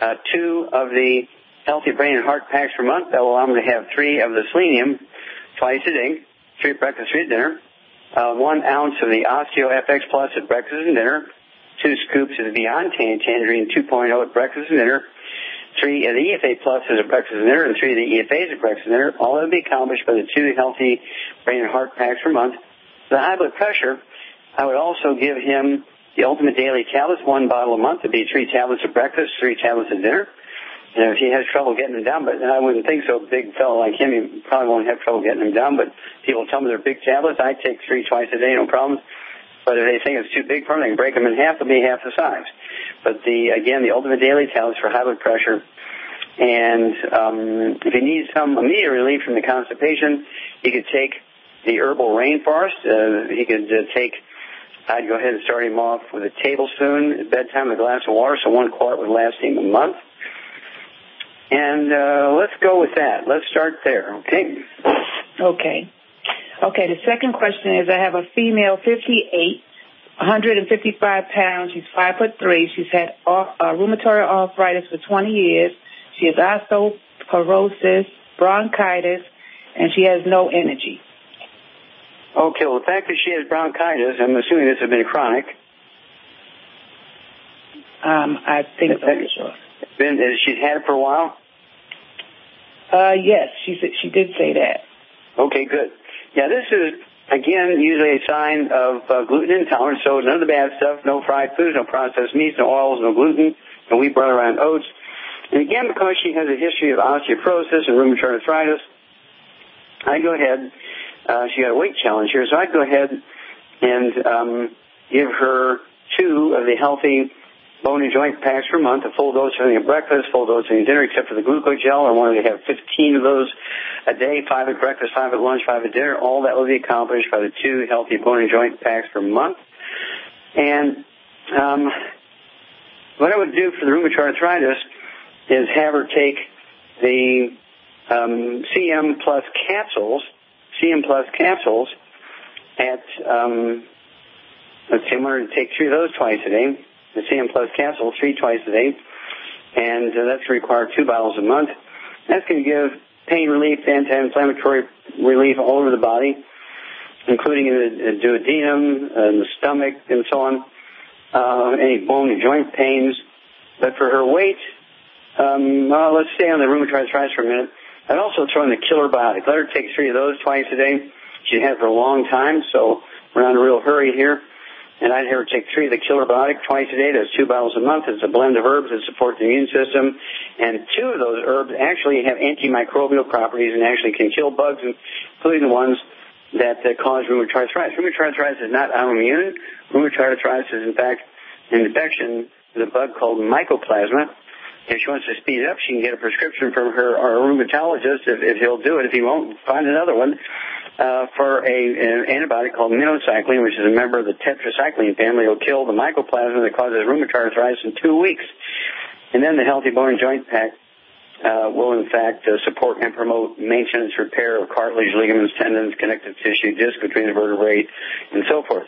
Speaker 2: 2 of the Healthy Brain and Heart Packs per month. That will allow him to have 3 of the selenium twice a day, 3 at breakfast, 3 at dinner, 1 ounce of the Osteo FX Plus at breakfast and dinner, 2 scoops of the Beyond Tangerine 2.0 at breakfast and dinner, 3 of the EFA Plus at breakfast and dinner, and 3 of the EFAs at breakfast and dinner. All that would be accomplished by the 2 Healthy Brain and Heart Packs per month. The high blood pressure, I would also give him the Ultimate Daily Tablets, 1 bottle a month. It would be 3 tablets at breakfast, 3 tablets at dinner. And if he has trouble getting them down, but I wouldn't think so, a big fellow like him, he probably won't have trouble getting them down, but people tell me they're big tablets. I take 3 twice a day, no problems. But if they think it's too big for them, they can break them in half, they'll be half the size. But the Ultimate Daily Tablets for high blood pressure. And if he needs some immediate relief from the constipation, he could take the herbal rainforest. He could take. I'd go ahead and start him off with a tablespoon at bedtime, a glass of water, so 1 quart would last him a month. And let's go with that. Let's start there, okay?
Speaker 18: Okay. Okay, the second question is, I have a female, 58, 155 pounds. She's 5'3". She's had rheumatoid arthritis for 20 years. She has osteoporosis, bronchitis, and she has no energy.
Speaker 2: Okay, well, the fact that she has bronchitis, I'm assuming this has been chronic.
Speaker 18: I think so, sure.
Speaker 2: She's had it for a while?
Speaker 18: Yes, she did say that.
Speaker 2: Okay, good. Yeah, this is, again, usually a sign of gluten intolerance, so none of the bad stuff, no fried foods, no processed meats, no oils, no gluten, no wheat, butter, and oats. And again, because she has a history of osteoporosis and rheumatoid arthritis, I go ahead, she got a weight challenge here, so I'd go ahead and give her 2 of the healthy bone and joint packs per month, a full dose at breakfast, full dose at dinner, except for the glucose gel. I wanted to have 15 of those a day, 5 at breakfast, 5 at lunch, 5 at dinner. All that will be accomplished by the 2 healthy bone and joint packs per month. And what I would do for the rheumatoid arthritis is have her take the CM Plus capsules at, let's see, I'm going to take 3 of those twice a day. The CM Plus capsule, 3 twice a day, and that's going to require 2 bottles a month. That's going to give pain relief, anti-inflammatory relief all over the body, including the duodenum, the stomach, and so on, any bone and joint pains. But for her weight, let's stay on the rheumatoid arthritis for a minute. I'd also throw in the Killer Biotic. Let her take 3 of those twice a day. She's had it for a long time, so we're not in a real hurry here. And I'd have her take 3 of the Killer Biotic twice a day. That's 2 bottles a month. It's a blend of herbs that support the immune system. And 2 of those herbs actually have antimicrobial properties and actually can kill bugs, including the ones that cause rheumatoid arthritis. Rheumatoid arthritis is not autoimmune. Rheumatoid arthritis is, in fact, an infection with a bug called mycoplasma. If she wants to speed it up, she can get a prescription from her rheumatologist if he'll do it. If he won't, find another one. For an antibiotic called minocycline, which is a member of the tetracycline family. It'll kill the mycoplasma that causes rheumatoid arthritis in 2 weeks. And then the Healthy Bone and Joint Pack will, in fact, support and promote maintenance, repair of cartilage, ligaments, tendons, connective tissue, disc between the vertebrae, and so forth.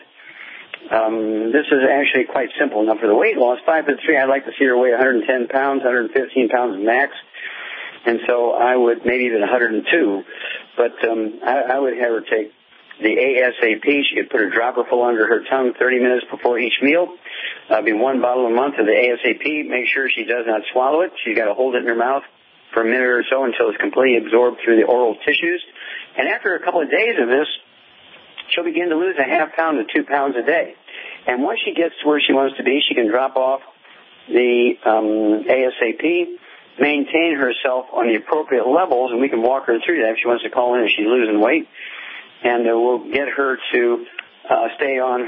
Speaker 2: This is actually quite simple. Now, for the weight loss, 5'3", I'd like to see her weigh 110 pounds, 115 pounds max. And so I would, maybe even 102. But I would have her take the ASAP. She could put a dropper full under her tongue 30 minutes before each meal. Be 1 bottle a month of the ASAP. Make sure she does not swallow it. She's got to hold it in her mouth for a minute or so until it's completely absorbed through the oral tissues. And after a couple of days of this, she'll begin to lose a half pound to 2 pounds a day. And once she gets to where she wants to be, she can drop off the ASAP, maintain herself on the appropriate levels, and we can walk her through that if she wants to call in if she's losing weight. And we'll get her to stay on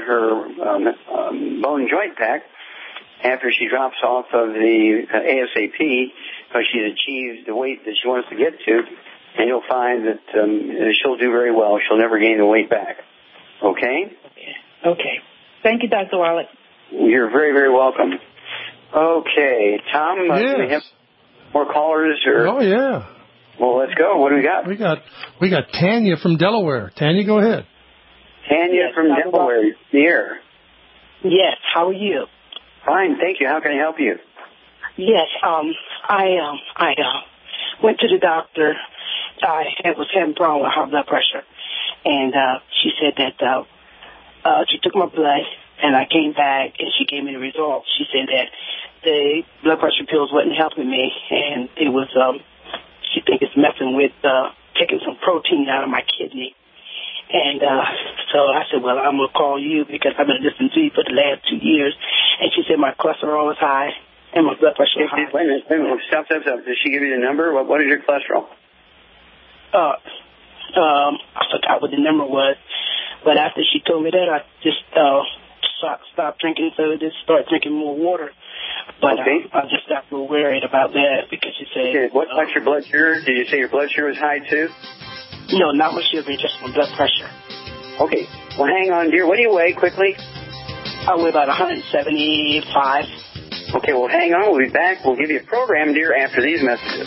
Speaker 2: her bone and joint pack after she drops off of the ASAP because she's achieved the weight that she wants to get to, and you'll find that she'll do very well. She'll never gain the weight back. Okay?
Speaker 18: Okay. Thank you, Dr. Wallach.
Speaker 2: You're very, very welcome. Okay. Tom, do we have more callers? Or?
Speaker 7: Oh, yeah.
Speaker 2: Well, let's go. What do we got?
Speaker 7: We got Tanya from Delaware. Tanya, go ahead.
Speaker 2: Tanya from Delaware. Here.
Speaker 19: Yes. How are you?
Speaker 2: Fine, thank you. How can I help you?
Speaker 19: Yes. I went to the doctor. I was having a problem with high blood pressure, and she said that she took my blood, and I came back, and she gave me the results. She said that the blood pressure pills wasn't helping me, and it was she thinks it's messing with taking some protein out of my kidney. And so I said, well, I'm going to call you because I've been listening to you for the last 2 years. And she said my cholesterol is high and my blood pressure is high.
Speaker 2: Wait a minute. Stop. Did she give you the number? What is your cholesterol?
Speaker 19: I forgot what the number was. But after she told me that, I just stopped drinking, so I just started drinking more water. But okay. I just got a little worried about that because she said...
Speaker 2: Okay. What about your blood sugar? Did you say your blood sugar was high, too?
Speaker 19: No, not my sugar, just my blood pressure.
Speaker 2: Okay. Well, hang on, dear. What do you weigh, quickly?
Speaker 19: I weigh about 175.
Speaker 2: Okay, well, hang on. We'll be back. We'll give you a program, dear, after these messages.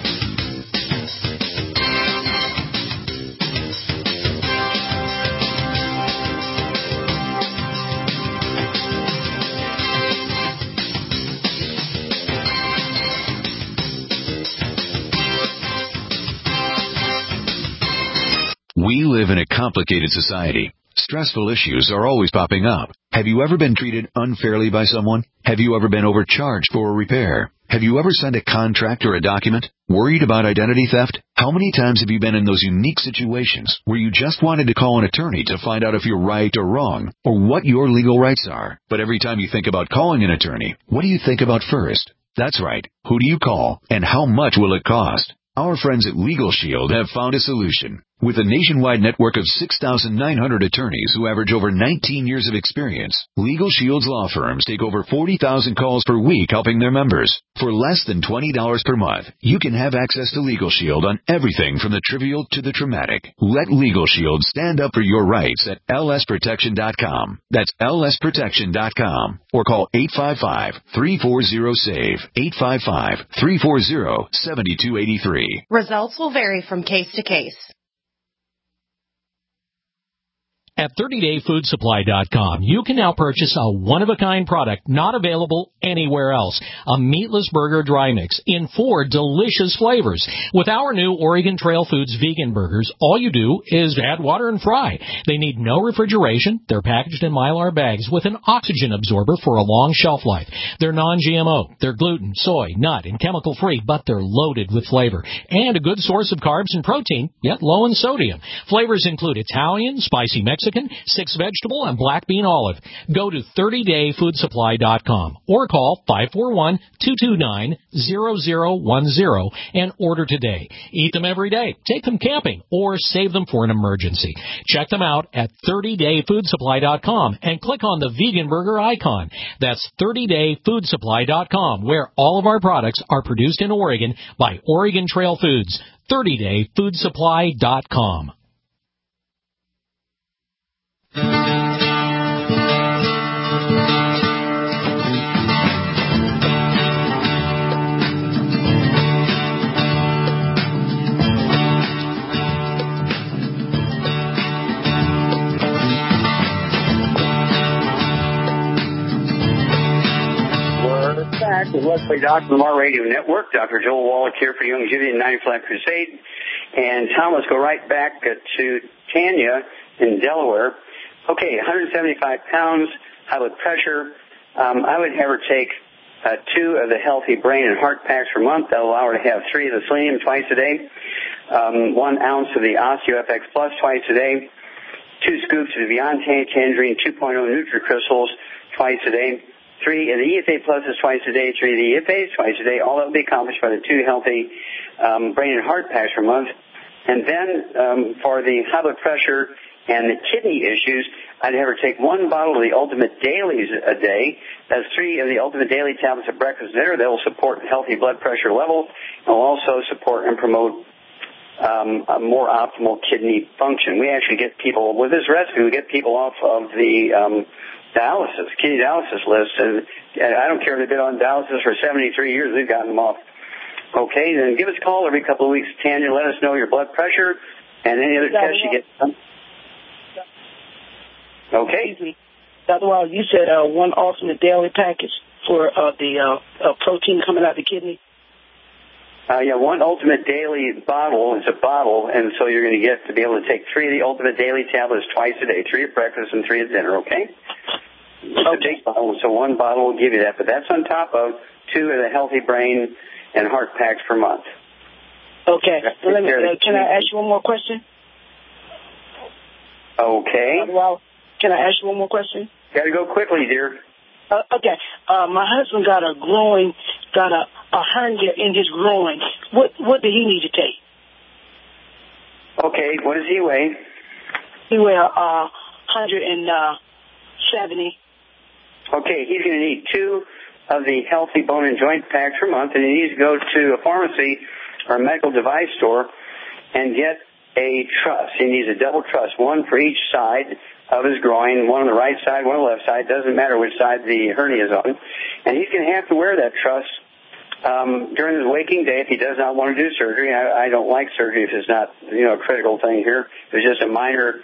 Speaker 20: We live in a complicated society. Stressful issues are always popping up. Have you ever been treated unfairly by someone? Have you ever been overcharged for a repair? Have you ever signed a contract or a document? Worried about identity theft? How many times have you been in those unique situations where you just wanted to call an attorney to find out if you're right or wrong, or what your legal rights are? But every time you think about calling an attorney, what do you think about first? That's right. Who do you call, and how much will it cost? Our friends at Legal Shield have found a solution. With a nationwide network of 6,900 attorneys who average over 19 years of experience, Legal Shield's law firms take over 40,000 calls per week helping their members. For less than $20 per month, you can have access to Legal Shield on everything from the trivial to the traumatic. Let Legal Shield stand up for your rights at lsprotection.com. That's lsprotection.com. Or call 855-340-SAVE, 855-340-7283.
Speaker 6: Results will vary from case to case.
Speaker 21: At 30dayfoodsupply.com, you can now purchase a one-of-a-kind product not available anywhere else. A meatless burger dry mix in 4 delicious flavors. With our new Oregon Trail Foods vegan burgers, all you do is add water and fry. They need no refrigeration. They're packaged in Mylar bags with an oxygen absorber for a long shelf life. They're non-GMO. They're gluten, soy, nut, and chemical-free, but they're loaded with flavor. And a good source of carbs and protein, yet low in sodium. Flavors include Italian, spicy Mexican, 6 vegetable, and black bean olive. Go to 30dayfoodsupply.com or call 541-229-0010 and order today. Eat them every day, take them camping, or save them for an emergency. Check them out at 30dayfoodsupply.com and click on the vegan burger icon. That's 30dayfoodsupply.com, where all of our products are produced in Oregon by Oregon Trail Foods. 30dayfoodsupply.com.
Speaker 2: We're back with Let's Play Dr. Lamar Radio Network. Dr. Joel Wallach here for Youngevity and 90 Flat Crusade. And Tom, let's go right back to Tanya in Delaware. Okay, 175 pounds, high blood pressure. I would have her take 2 of the Healthy Brain and Heart Packs per month. That'll allow her to have 3 of the Selenium twice a day, 1 ounce of the OsteoFX Plus twice a day, 2 scoops of the Beyond Tangerine 2.0 NutriCrystals twice a day, 3 of the EFA Pluses twice a day, 3 of the EFAs twice a day. All that will be accomplished by the 2 Healthy Brain and Heart Packs per month. And then for the high blood pressure and the kidney issues, I'd have her take 1 bottle of the Ultimate Dailies a day. That's 3 of the Ultimate Daily tablets at breakfast and dinner. They will support healthy blood pressure level and will also support and promote a more optimal kidney function. We actually get people, with this recipe, we get people off of the kidney dialysis list. And I don't care if they've been on dialysis for 73 years, we've gotten them off. Okay, then give us a call every couple of weeks, Tanya. Let us know your blood pressure and any other tests you get done. Okay.
Speaker 19: Dr. Wall, you said 1 alternate daily package for the protein coming out of the kidney?
Speaker 2: Yeah, 1 Ultimate Daily bottle. It's a bottle, and so you're going to get to be able to take 3 of the Ultimate Daily tablets twice a day, 3 at breakfast and 3 at dinner, okay? It's a big bottle, so 1 bottle will give you that, but that's on top of 2 of the Healthy Brain and Heart Packs per month.
Speaker 19: Okay. Can I ask you one more question?
Speaker 2: Okay.
Speaker 19: Well, can I ask you one more question?
Speaker 2: Got to go quickly, dear.
Speaker 19: Okay. My husband got a hernia in his groin. What did he need to take?
Speaker 2: Okay. What does he weigh?
Speaker 19: He weighs 170.
Speaker 2: Okay. He's going to need 2 of the Healthy Bone and Joint Packs per month, and he needs to go to a pharmacy or a medical device store and get a truss. He needs a double truss, one for each side of his groin, one on the right side, one on the left side. Doesn't matter which side the hernia is on. And he's going to have to wear that truss during his waking day if he does not want to do surgery. I don't like surgery if it's not, a critical thing here. If it's just a minor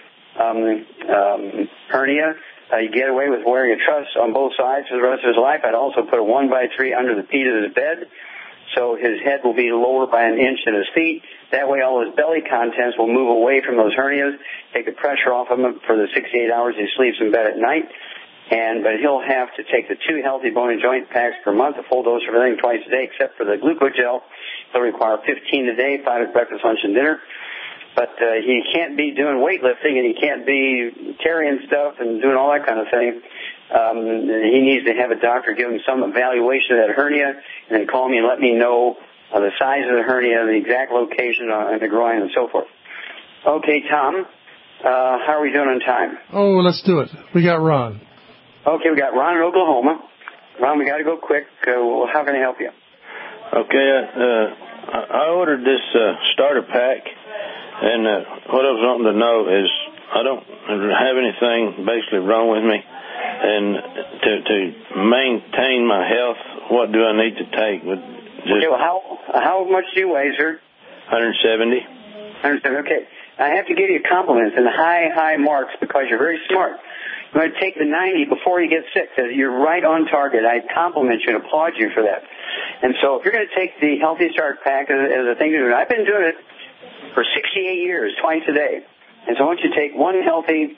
Speaker 2: hernia, you get away with wearing a truss on both sides for the rest of his life. I'd also put a 1x3 under the feet of his bed, so his head will be lower by an inch than his feet. That way all his belly contents will move away from those hernias, take the pressure off of him for the 68 hours he sleeps in bed at night. But he'll have to take the 2 healthy bone and joint packs per month, a full dose of everything twice a day, except for the glucogel. He'll require 15 a day, 5 at breakfast, lunch, and dinner. But he can't be doing weightlifting, and he can't be carrying stuff and doing all that kind of thing. He needs to have a doctor give him some evaluation of that hernia, and then call me and let me know the size of the hernia, the exact location on the groin, and so forth. Okay, Tom, how are we doing on time?
Speaker 7: Oh, let's do it. We got Ron.
Speaker 2: Okay, we got Ron in Oklahoma. Ron, we got to go quick. How can I help you?
Speaker 1: Okay, I ordered this starter pack, and what I was wanting to know is I don't have anything basically wrong with me, and to maintain my health, what do I need to take?
Speaker 2: Okay, well, how much do you weigh, sir?
Speaker 1: 170.
Speaker 2: 170, okay. I have to give you compliments and high marks because you're very smart. I'm going to take the 90 before you get sick. You're right on target. I compliment you and applaud you for that. And so if you're going to take the Healthy Start Pack as a thing to do, and I've been doing it for 68 years, twice a day. And so I want you to take one Healthy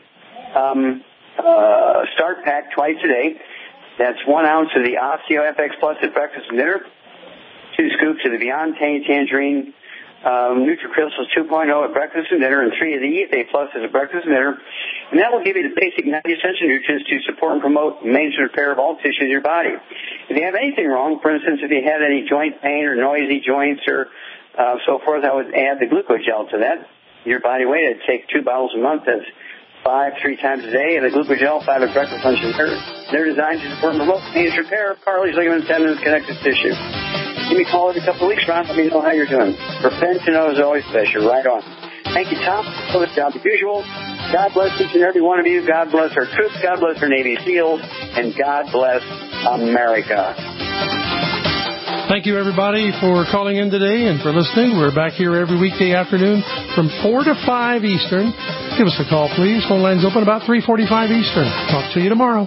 Speaker 2: Start Pack twice a day. That's 1 ounce of the Osteo FX Plus at breakfast and dinner, 2 scoops of the Beyond Tangerine NutriCrystals 2.0 at breakfast and dinner, and 3 of the EFA Plus at breakfast and dinner. And that will give you the basic 90 essential nutrients to support and promote maintenance and repair of all tissues in your body. If you have anything wrong, for instance, if you had any joint pain or noisy joints or so forth, I would add the glucogel to that. Your body weight, I'd take 2 bottles a month. That's 5, 3 times a day, and the glucogel, 5 at breakfast, lunch, and dinner. They're designed to support and promote maintenance and repair of cartilage, ligaments, tendons, connective tissue. Give me a call every couple of weeks, Ron. Let me know how you're doing. Prevention is always best. You're right on. Thank you, Tom, for the job as usual. God bless each and every one of you. God bless our troops. God bless our Navy SEALs. And God bless America.
Speaker 7: Thank you, everybody, for calling in today and for listening. We're back here every weekday afternoon from 4 to 5 Eastern. Give us a call, please. Phone line's open about 3:45 Eastern. Talk to you tomorrow.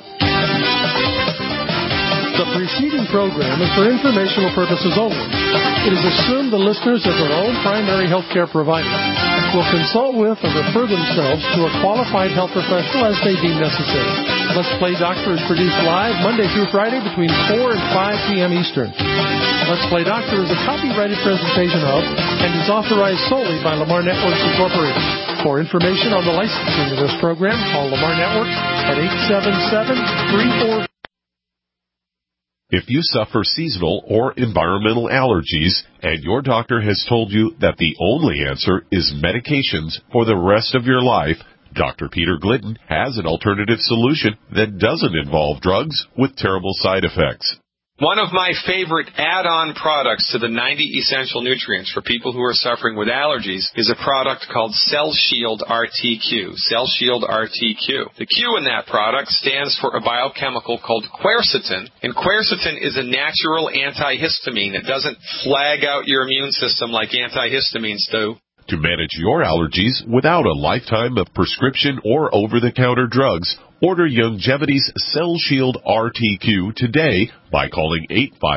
Speaker 7: The preceding program is for informational purposes only. It is assumed the listeners of their own primary health care provider will consult with or refer themselves to a qualified health professional as they deem necessary. Let's Play Doctor is produced live Monday through Friday between 4 and 5 p.m. Eastern. Let's Play Doctor is a copyrighted presentation of and is authorized solely by Lamar Networks Incorporated. For information on the licensing of this program, call Lamar Networks at 877-34...
Speaker 13: If you suffer seasonal or environmental allergies and your doctor has told you that the only answer is medications for the rest of your life, Dr. Peter Glidden has an alternative solution that doesn't involve drugs with terrible side effects.
Speaker 22: One of my favorite add-on products to the 90 essential nutrients for people who are suffering with allergies is a product called Cell Shield RTQ. Cell Shield RTQ. The Q in that product stands for a biochemical called quercetin, and quercetin is a natural antihistamine. It doesn't flag out your immune system like antihistamines do.
Speaker 13: To manage your allergies without a lifetime of prescription or over-the-counter drugs, order Youngevity's Cell Shield RTQ today by calling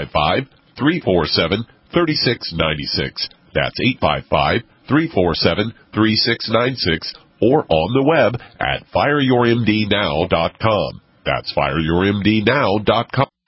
Speaker 13: 855-347-3696. That's 855-347-3696 or on the web at fireyourmdnow.com. That's fireyourmdnow.com.